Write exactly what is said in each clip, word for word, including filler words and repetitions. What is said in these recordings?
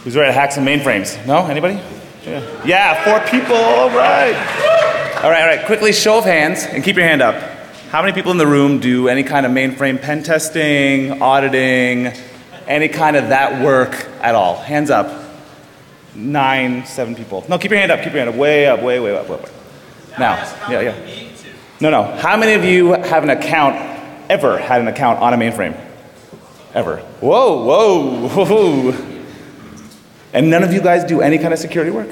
Who's ready to hack some mainframes? No? Anybody? Yeah, yeah, four people, all right. All right, all right, quickly, show of hands, and keep your hand up. How many people in the room do any kind of mainframe pen testing, auditing, any kind of that work at all? Hands up. Nine, seven people. No, keep your hand up, keep your hand up, way up, way, way up, way up. Now, yeah, yeah. No, no, how many of you have an account, ever had an account on a mainframe? Ever. Whoa, whoa, whoa. And none of you guys do any kind of security work?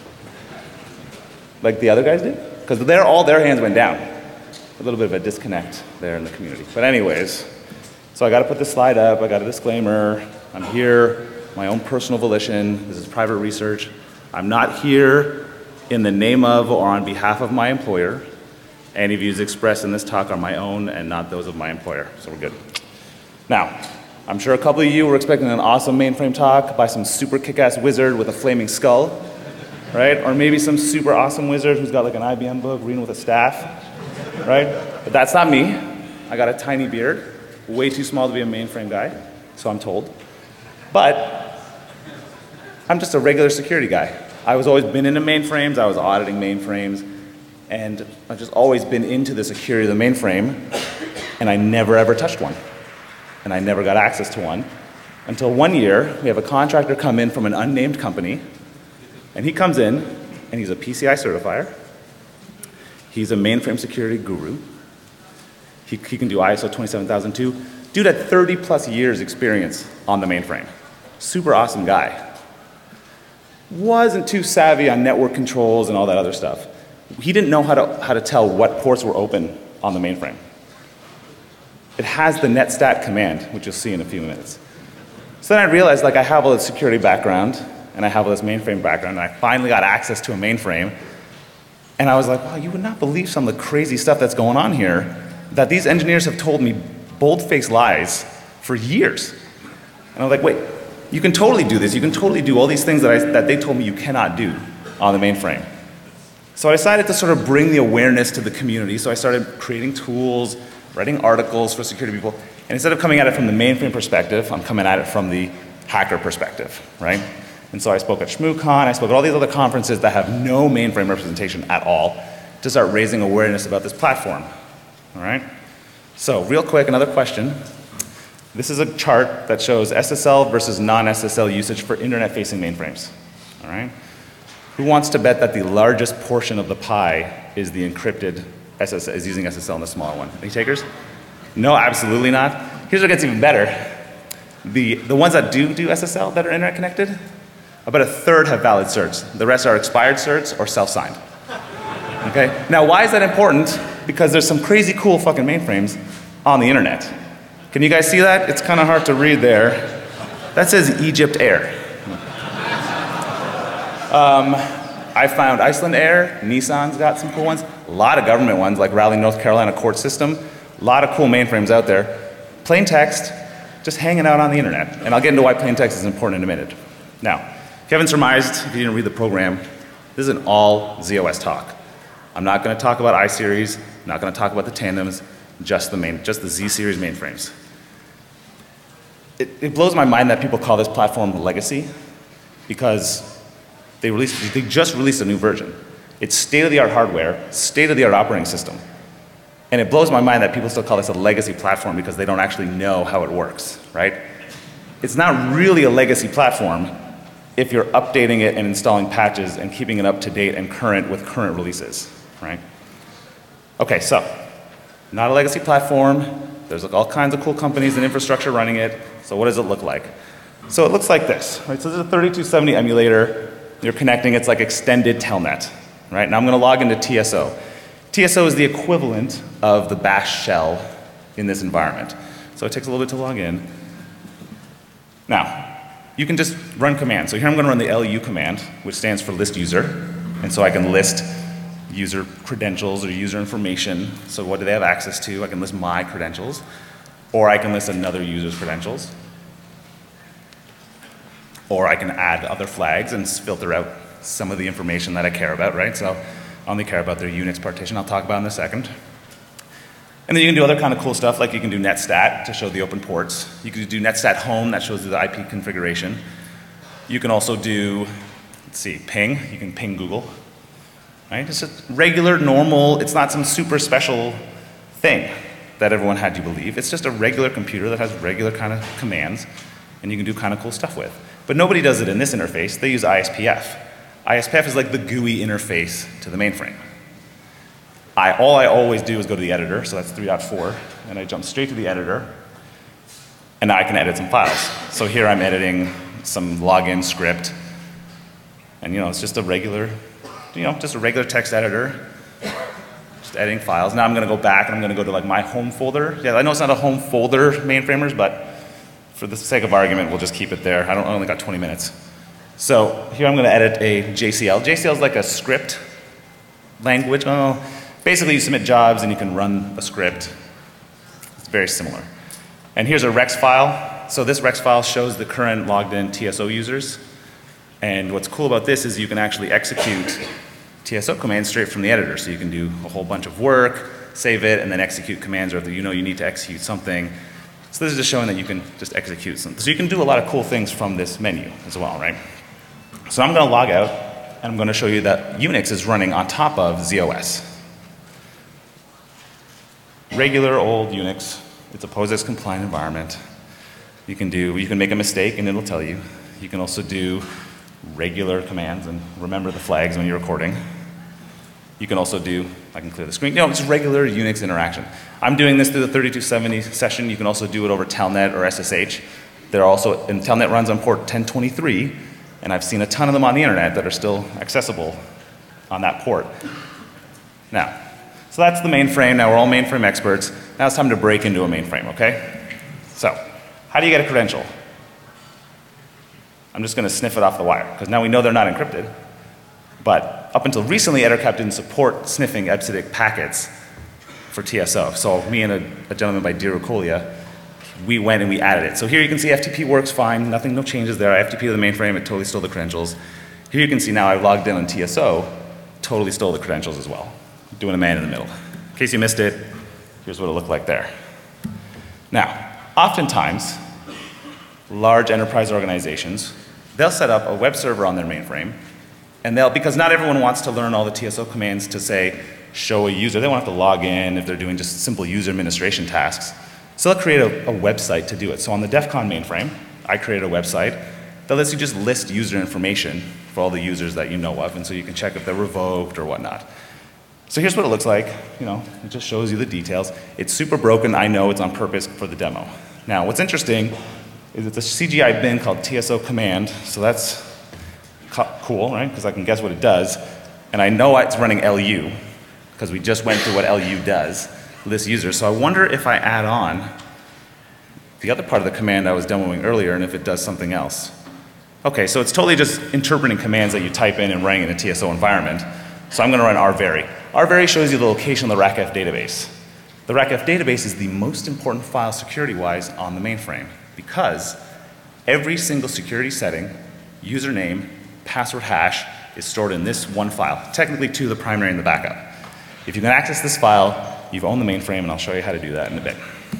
Like the other guys did? Because they're all their hands went down. A little bit of a disconnect there in the community. But anyways, so I got to put this slide up. I got a disclaimer. I'm here, my own personal volition. This is private research. I'm not here in the name of or on behalf of my employer. Any views expressed in this talk are my own and not those of my employer. So we're good. Now, I'm sure a couple of you were expecting an awesome mainframe talk by some super kick-ass wizard with a flaming skull, right? Or maybe some super awesome wizard who's got like an I B M book reading with a staff, right? But that's not me. I got a tiny beard, way too small to be a mainframe guy, so I'm told. But I'm just a regular security guy. I was always been into mainframes, I was auditing mainframes, and I've just always been into the security of the mainframe, and I never ever touched one. And I never got access to one until one year we have a contractor come in from an unnamed company, and he comes in and he's a P C I certifier. He's a mainframe security guru. He, he can do I S O twenty-seven thousand two. Dude had thirty plus years experience on the mainframe. Super awesome guy. Wasn't too savvy on network controls and all that other stuff. He didn't know how to, how to tell what ports were open on the mainframe. It has the netstat command, which you'll see in a few minutes. So then I realized, like, I have all this security background, and I have all this mainframe background, and I finally got access to a mainframe. And I was like, wow, you would not believe some of the crazy stuff that's going on here, that these engineers have told me bold-faced lies for years. And I was like, wait, you can totally do this. You can totally do all these things that, I, that they told me you cannot do on the mainframe. So I decided to sort of bring the awareness to the community. So I started creating tools, writing articles for security people, and instead of coming at it from the mainframe perspective, I'm coming at it from the hacker perspective, right? And so I spoke at ShmooCon, I spoke at all these other conferences that have no mainframe representation at all to start raising awareness about this platform, all right? So real quick, another question. This is a chart that shows S S L versus non-S S L usage for internet-facing mainframes, all right? Who wants to bet that the largest portion of the pie is the encrypted S S L, is using S S L in the smaller one? Any takers? No, absolutely not. Here's what gets even better. The, the ones that do do S S L that are internet connected, about a third have valid certs. The rest are expired certs or self-signed. Okay? Now, why is that important? Because there's some crazy cool fucking mainframes on the internet. Can you guys see that? It's kind of hard to read there. That says Egypt Air. Um, I found Iceland Air, Nissan's got some cool ones, a lot of government ones like Raleigh, North Carolina Court System, a lot of cool mainframes out there. Plain text, just hanging out on the internet. And I'll get into why plain text is important in a minute. Now, if you haven't surmised, if you didn't read the program, this is an all Z O S talk. I'm not going to talk about iSeries, I'm not going to talk about the tandems, just the main, just the Z-series mainframes. It, it blows my mind that people call this platform legacy, because they released, they just released a new version. It's state-of-the-art hardware, state-of-the-art operating system. And it blows my mind that people still call this a legacy platform because they don't actually know how it works, right? It's not really a legacy platform if you're updating it and installing patches and keeping it up to date and current with current releases, right? Okay, so, not a legacy platform. There's like all kinds of cool companies and infrastructure running it. So what does it look like? So it looks like this, right? So this is a thirty-two seventy emulator. You're connecting, it's like extended telnet, right? Now I'm going to log into T S O. T S O is the equivalent of the bash shell in this environment. So it takes a little bit to log in. Now, you can just run commands. So here I'm going to run the L U command, which stands for list user. And so I can list user credentials or user information. So what do they have access to? I can list my credentials. Or I can list another user's credentials. Or I can add other flags and filter out some of the information that I care about, right? So I only care about their Unix partition. I'll talk about in a second. And then you can do other kind of cool stuff, like you can do netstat to show the open ports. You can do netstat home, that shows you the I P configuration. You can also do, let's see, ping. You can ping Google. Right? It's a regular, normal, it's not some super special thing that everyone had you believe. It's just a regular computer that has regular kind of commands, and you can do kind of cool stuff with. But nobody does it in this interface. They use I S P F. I S P F is like the G U I interface to the mainframe. I, all I always do is go to the editor, so that's three point four, and I jump straight to the editor, and now I can edit some files. So here I'm editing some login script, and you know, it's just a regular, you know, just a regular text editor, just editing files. Now I'm going to go back, and I'm going to go to like my home folder. Yeah, I know it's not a home folder, mainframers, but for the sake of argument, we'll just keep it there. I don't I only got twenty minutes. So here I'm going to edit a J C L. J C L is like a script language. Oh, basically, you submit jobs, and you can run a script. It's very similar. And here's a rex file. So this rex file shows the current logged in T S O users. And what's cool about this is you can actually execute T S O commands straight from the editor. So you can do a whole bunch of work, save it, and then execute commands, or if you know you need to execute something. So this is just showing that you can just execute something. So you can do a lot of cool things from this menu as well, right? So I'm going to log out, and I'm going to show you that Unix is running on top of Z O S. Regular old Unix. It's a POSIX compliant environment. You can do, you can make a mistake, and it'll tell you. You can also do regular commands and remember the flags when you're recording. You can also do, I can clear the screen, you know, it's regular Unix interaction. I'm doing this through the thirty-two seventy session. You can also do it over Telnet or S S H. They're also, and Telnet runs on port ten twenty-three, and I've seen a ton of them on the internet that are still accessible on that port. Now, so that's the mainframe. Now we're all mainframe experts. Now it's time to break into a mainframe, okay? So, how do you get a credential? I'm just going to sniff it off the wire, because now we know they're not encrypted. But up until recently, EtherCap didn't support sniffing E B C D I C packets for T S O. So me and a, a gentleman by Diru Kolia, we went and we added it. So here you can see F T P works fine, nothing, no changes there. I F T P to the mainframe, it totally stole the credentials. Here you can see now I've logged in on T S O, totally stole the credentials as well. Doing a man in the middle. In case you missed it, here's what it looked like there. Now, oftentimes, large enterprise organizations, they'll set up a web server on their mainframe, and they'll, because not everyone wants to learn all the T S O commands to say, show a user. They won't have to log in if they're doing just simple user administration tasks. So they'll create a, a website to do it. So on the DEF CON mainframe, I created a website that lets you just list user information for all the users that you know of, and so you can check if they're revoked or whatnot. So here's what it looks like. You know, it just shows you the details. It's super broken. I know it's on purpose for the demo. Now, what's interesting is it's a C G I bin called T S O command, so that's cool, right? Because I can guess what it does. And I know it's running L U, because we just went through what L U does, list users. So I wonder if I add on the other part of the command I was demoing earlier, and if it does something else. Okay, so it's totally just interpreting commands that you type in and running in a T S O environment. So I'm going to run rvary. rvary shows you the location of the RACF database. The RACF database is the most important file security-wise on the mainframe, because every single security setting, username, password hash, is stored in this one file, technically two, the primary and the backup. If you can access this file, you've owned the mainframe, and I'll show you how to do that in a bit.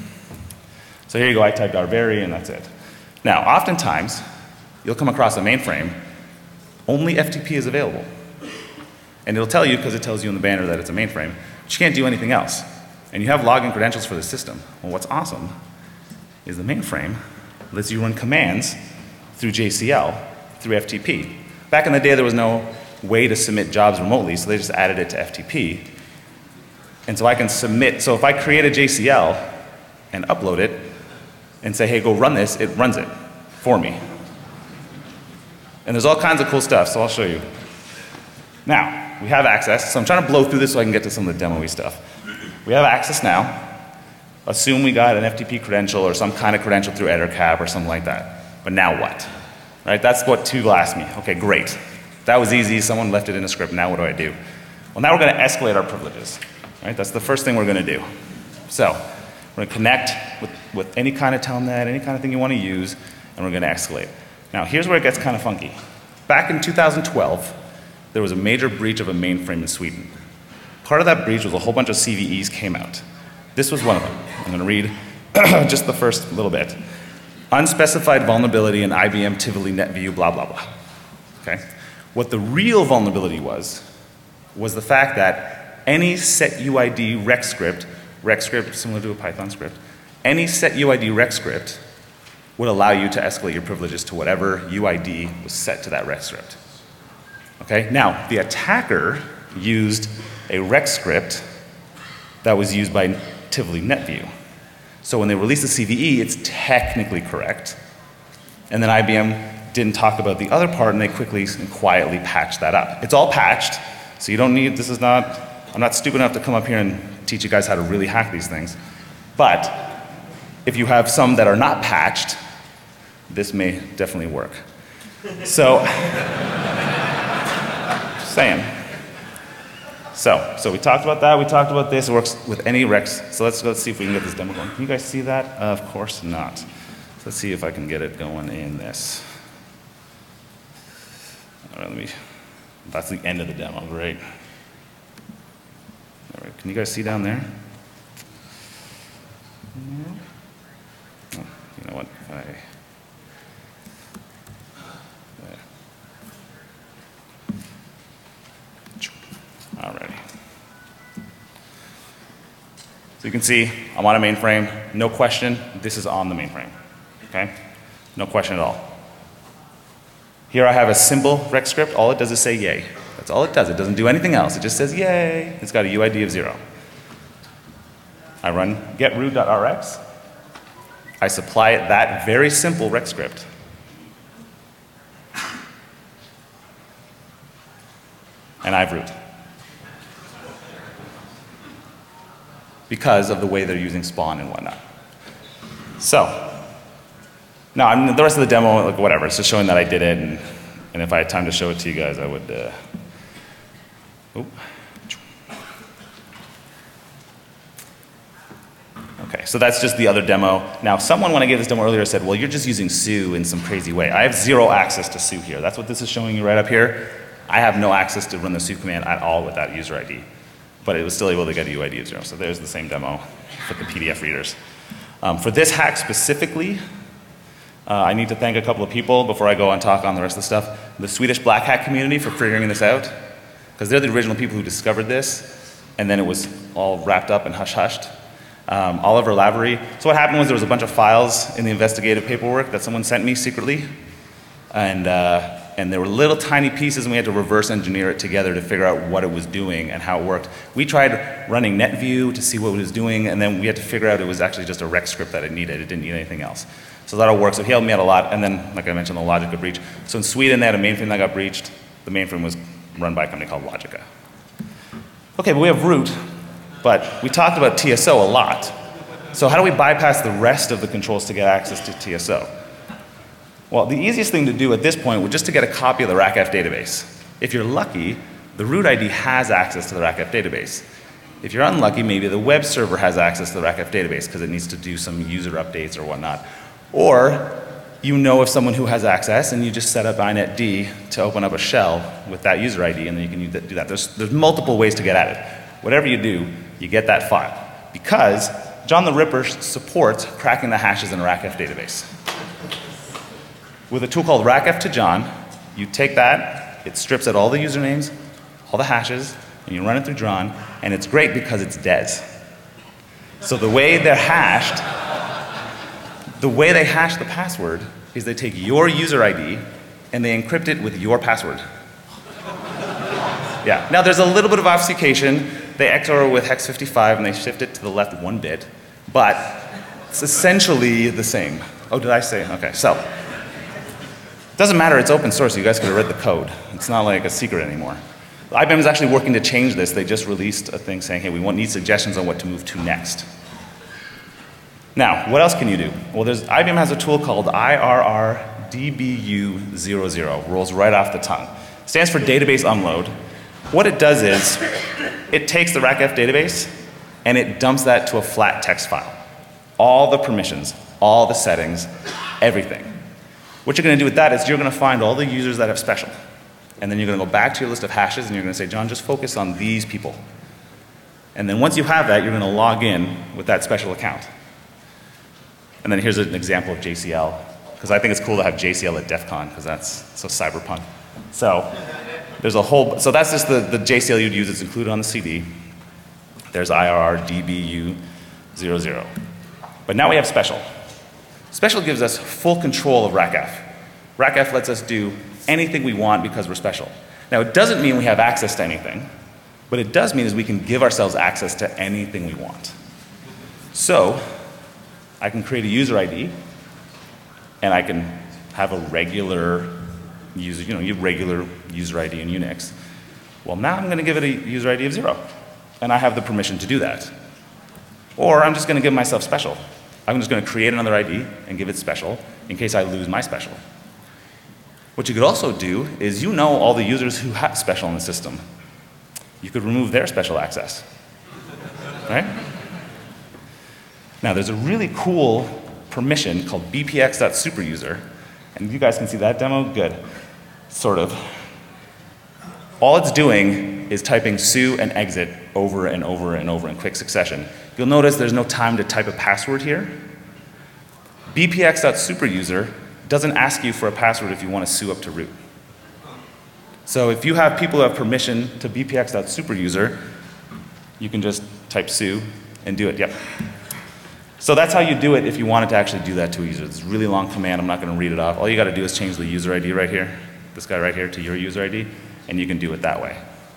So here you go, I typed rvary, and that's it. Now, oftentimes, you'll come across a mainframe, only F T P is available. And it'll tell you, because it tells you in the banner that it's a mainframe, but you can't do anything else. And you have login credentials for the system. Well, what's awesome is the mainframe lets you run commands through J C L, through F T P. Back in the day, there was no way to submit jobs remotely, so they just added it to F T P. And so I can submit, so if I create a J C L and upload it and say, hey, go run this, it runs it for me. And there's all kinds of cool stuff, so I'll show you. Now, we have access, so I'm trying to blow through this so I can get to some of the demo-y stuff. We have access now. Assume we got an F T P credential or some kind of credential through EtherCap or something like that. But now what? Right, that's what Tugh asked me. Okay, great. That was easy, someone left it in a script, now what do I do? Well, now we're going to escalate our privileges. Right, that's the first thing we're going to do. So, we're going to connect with, with any kind of telnet, any kind of thing you want to use, and we're going to escalate. Now, here's where it gets kind of funky. Back in two thousand twelve, there was a major breach of a mainframe in Sweden. Part of that breach was a whole bunch of C V Es came out. This was one of them. I'm going to read just the first little bit. unspecified vulnerability in I B M Tivoli NetView, blah, blah, blah. Okay? What the real vulnerability was, was the fact that any setuid rec script, rec script similar to a Python script, any setuid rec script would allow you to escalate your privileges to whatever U I D was set to that rec script. Okay? Now, the attacker used a rec script that was used by Tivoli NetView. So when they released the C V E, it's technically correct. And then I B M didn't talk about the other part, and they quickly and quietly patched that up. It's all patched, so you don't need, this is not, I'm not stupid enough to come up here and teach you guys how to really hack these things. But if you have some that are not patched, this may definitely work. So, just saying. So, so we talked about that, we talked about this, it works with any recs. So let's, let's see if we can get this demo going. Can you guys see that? Uh, of course not. So let's see if I can get it going in this. All right, let me, that's the end of the demo, great. All right, can you guys see down there? Oh, you know what, if I, Alrighty. So you can see I'm on a mainframe, no question, this is on the mainframe, okay? No question at all. Here I have a simple rec script, all it does is say yay. That's all it does, it doesn't do anything else, it just says yay. It's got a U I D of zero. I run get root.rx, I supply it that very simple rec script. And I've root. Because of the way they're using spawn and whatnot. So, now I mean, the rest of the demo, like whatever, it's just showing that I did it, and, and if I had time to show it to you guys, I would, uh, oop. Okay, so that's just the other demo. Now, someone when I gave this demo earlier said, well, you're just using Sue in some crazy way. I have zero access to Sue here. That's what this is showing you right up here. I have no access to run the Sue command at all with that user I D. But it was still able to get a U I D of zero. So there's the same demo for the P D F readers. Um, for this hack specifically, uh, I need to thank a couple of people before I go and talk on the rest of the stuff. The Swedish Black Hat community for figuring this out, because they're the original people who discovered this, and then it was all wrapped up and hush-hushed. Um, Oliver Lavery. So what happened was there was a bunch of files in the investigative paperwork that someone sent me secretly, and uh, and there were little tiny pieces, and we had to reverse engineer it together to figure out what it was doing and how it worked. We tried running NetView to see what it was doing, and then we had to figure out it was actually just a rec script that it needed. It didn't need anything else. So that'll work. So he helped me out a lot, and then, like I mentioned, the Logica breach. So in Sweden, they had a mainframe that got breached. The mainframe was run by a company called Logica. Okay, but we have root, but we talked about T S O a lot. So how do we bypass the rest of the controls to get access to T S O? Well, the easiest thing to do at this point would just to get a copy of the RACF database. If you're lucky, the root I D has access to the RACF database. If you're unlucky, maybe the web server has access to the RACF database because it needs to do some user updates or whatnot. Or you know of someone who has access and you just set up inetd to open up a shell with that user I D, and then you can do that. There's, there's multiple ways to get at it. Whatever you do, you get that file. Because John the Ripper supports cracking the hashes in a RACF database. With a tool called RACF to John, you take that, it strips out all the usernames, all the hashes, and you run it through John, and it's great because it's D E S. So the way they're hashed, the way they hash the password is they take your user I D and they encrypt it with your password. Yeah. Now there's a little bit of obfuscation. They X O R with hex fifty-five and they shift it to the left one bit, but it's essentially the same. Oh, did I say? Okay, so. It doesn't matter, it's open source, you guys could have read the code. It's not like a secret anymore. I B M is actually working to change this. They just released a thing saying, hey, we want need suggestions on what to move to next. Now, what else can you do? Well, there's, I B M has a tool called I R R D B U zero zero, rolls right off the tongue. It stands for database unload. What it does is, it takes the RACF database and it dumps that to a flat text file. All the permissions, all the settings, everything. What you're going to do with that is you're going to find all the users that have special. And then you're going to go back to your list of hashes and you're going to say, John, just focus on these people. And then once you have that, you're going to log in with that special account. And then here's an example of J C L, because I think it's cool to have J C L at DEF CON, because that's so cyberpunk. So there's a whole, so that's just the, the J C L you'd use. It's included on the C D. There's I R R D B U zero zero. But now we have special. Special gives us full control of RACF. RACF lets us do anything we want because we're special. Now it doesn't mean we have access to anything. What it does mean is we can give ourselves access to anything we want. So I can create a user I D, and I can have a regular user, you know, your regular user I D in Unix. Well, now I'm going to give it a user I D of zero, and I have the permission to do that. Or I'm just going to give myself special. I'm just going to create another I D and give it special in case I lose my special. What you could also do is, you know all the users who have special in the system. You could remove their special access, right? Now there's a really cool permission called B P X.superuser, and you guys can see that demo? Good, sort of. All it's doing is typing su and exit over and over and over in quick succession. You'll notice there's no time to type a password here. B P X.superuser doesn't ask you for a password if you want to su up to root. So if you have people who have permission to B P X.superuser, you can just type su and do it, yep. So that's how you do it if you wanted to actually do that to a user. It's a really long command, I'm not going to read it off. All you got to do is change the user I D right here, this guy right here, to your user I D, and you can do it that way.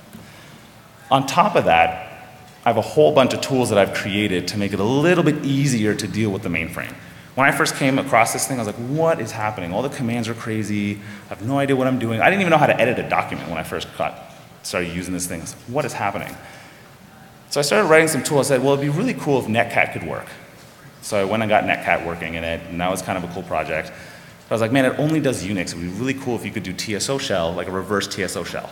On top of that, I have a whole bunch of tools that I've created to make it a little bit easier to deal with the mainframe. When I first came across this thing, I was like, what is happening? All the commands are crazy. I have no idea what I'm doing. I didn't even know how to edit a document when I first got, started using this thing. I was like, what is happening? So I started writing some tools. I said, well, it'd be really cool if Netcat could work. So I went and got Netcat working in it, and that was kind of a cool project. But I was like, man, it only does Unix. It would be really cool if you could do T S O shell, like a reverse T S O shell.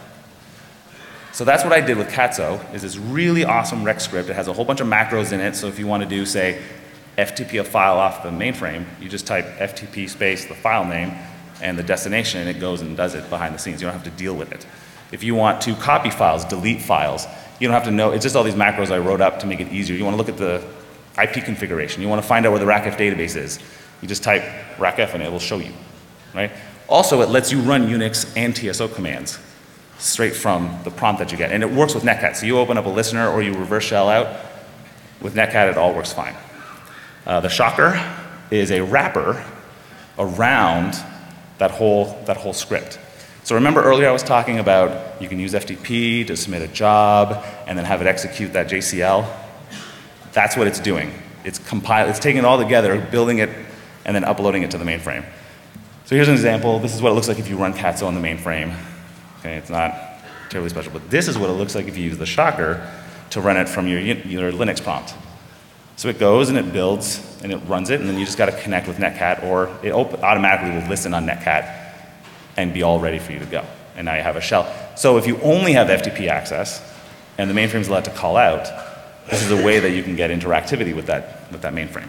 So that's what I did with Katso, is this really awesome rec script. It has a whole bunch of macros in it, so if you want to do, say, F T P a file off the mainframe, you just type F T P space the file name and the destination, and it goes and does it behind the scenes. You don't have to deal with it. If you want to copy files, delete files, you don't have to know. It's just all these macros I wrote up to make it easier. You want to look at the I P configuration. You want to find out where the RACF database is. You just type RACF and it will show you, right? Also, it lets you run Unix and T S O commands straight from the prompt that you get. And it works with Netcat. So you open up a listener or you reverse shell out. With Netcat, it all works fine. Uh, the shocker is a wrapper around that whole, that whole script. So remember earlier I was talking about you can use F T P to submit a job and then have it execute that J C L. That's what it's doing. It's compile, it's taking it all together, building it, and then uploading it to the mainframe. So here's an example. This is what it looks like if you run Katso on the mainframe. Okay, it's not terribly special, but this is what it looks like if you use the shocker to run it from your, your Linux prompt. So it goes and it builds and it runs it, and then you just got to connect with Netcat, or it automatically will listen on Netcat and be all ready for you to go. And now you have a shell. So if you only have F T P access and the mainframe's allowed to call out, this is a way that you can get interactivity with that, with that mainframe.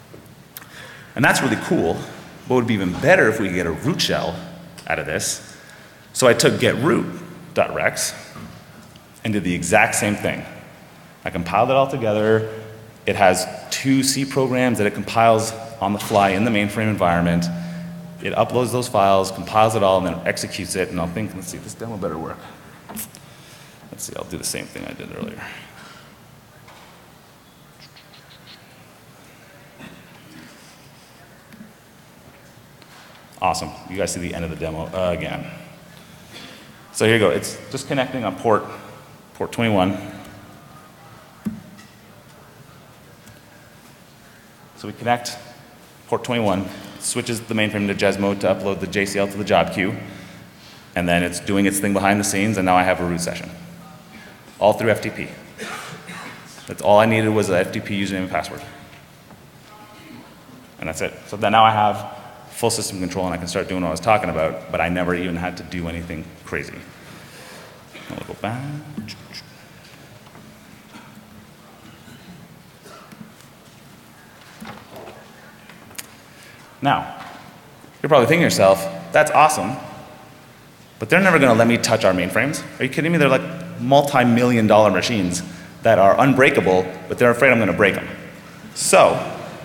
And that's really cool. What would be even better if we could get a root shell out of this. So I took getroot.rex and did the exact same thing. I compiled it all together. It has two C programs that it compiles on the fly in the mainframe environment. It uploads those files, compiles it all, and then executes it. And I'll think, let's see, this demo better work. Let's see, I'll do the same thing I did earlier. Awesome. You guys see the end of the demo uh, again. So here you go. It's just connecting on port, port twenty-one. So we connect port twenty-one, switches the mainframe to Jes mode to upload the J C L to the job queue, and then it's doing its thing behind the scenes, and now I have a root session. All through F T P. That's all I needed was an F T P username and password. And that's it. So then now I have full system control and I can start doing what I was talking about, but I never even had to do anything crazy. I'll go back. Now, you're probably thinking to yourself, that's awesome, but they're never going to let me touch our mainframes. Are you kidding me? They're like multi-million dollar machines that are unbreakable, but they're afraid I'm going to break them. So,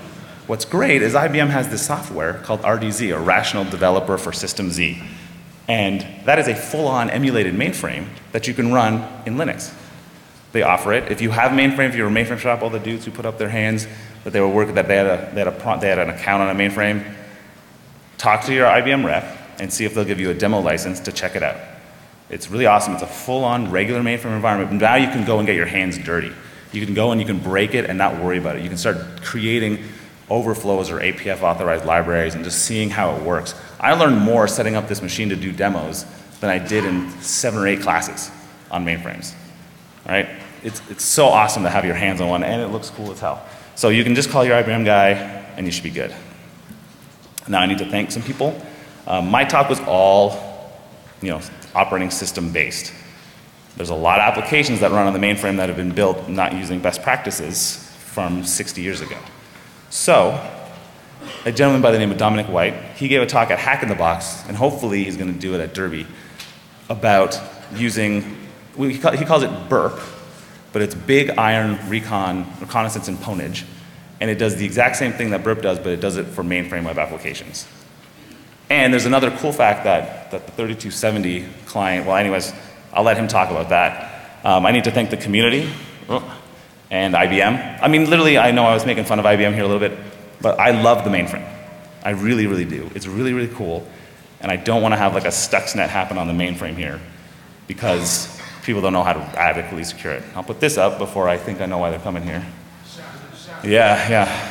What's great is I B M has this software called R D Z, or Rational Developer for System Z. And that is a full-on emulated mainframe that you can run in Linux. They offer it. If you have mainframe, if you're a mainframe shop, all the dudes who put up their hands that they were working, that they had a, they had a, they had an account on a mainframe, talk to your I B M rep and see if they'll give you a demo license to check it out. It's really awesome. It's a full-on regular mainframe environment. Now you can go and get your hands dirty. You can go and you can break it and not worry about it. You can start creating overflows or A P F authorized libraries and just seeing how it works. I learned more setting up this machine to do demos than I did in seven or eight classes on mainframes. All right? It's, it's so awesome to have your hands on one, and it looks cool as hell. So you can just call your I B M guy and you should be good. Now I need to thank some people. Um, my talk was all, you know, operating system based. There's a lot of applications that run on the mainframe that have been built not using best practices from sixty years ago. So, a gentleman by the name of Dominic White, he gave a talk at Hack in the Box, and hopefully he's going to do it at Derby, about using, he calls it burp, but it's big iron recon, reconnaissance and pwnage, and it does the exact same thing that burp does, but it does it for mainframe web applications. And there's another cool fact that, that the thirty-two seventy client, well anyways, I'll let him talk about that. Um, I need to thank the community and I B M. I mean, literally, I know I was making fun of I B M here a little bit, but I love the mainframe. I really, really do. It's really, really cool, and I don't want to have like a Stuxnet happen on the mainframe here because people don't know how to adequately secure it. I'll put this up before I think I know why they're coming here. Yeah, yeah.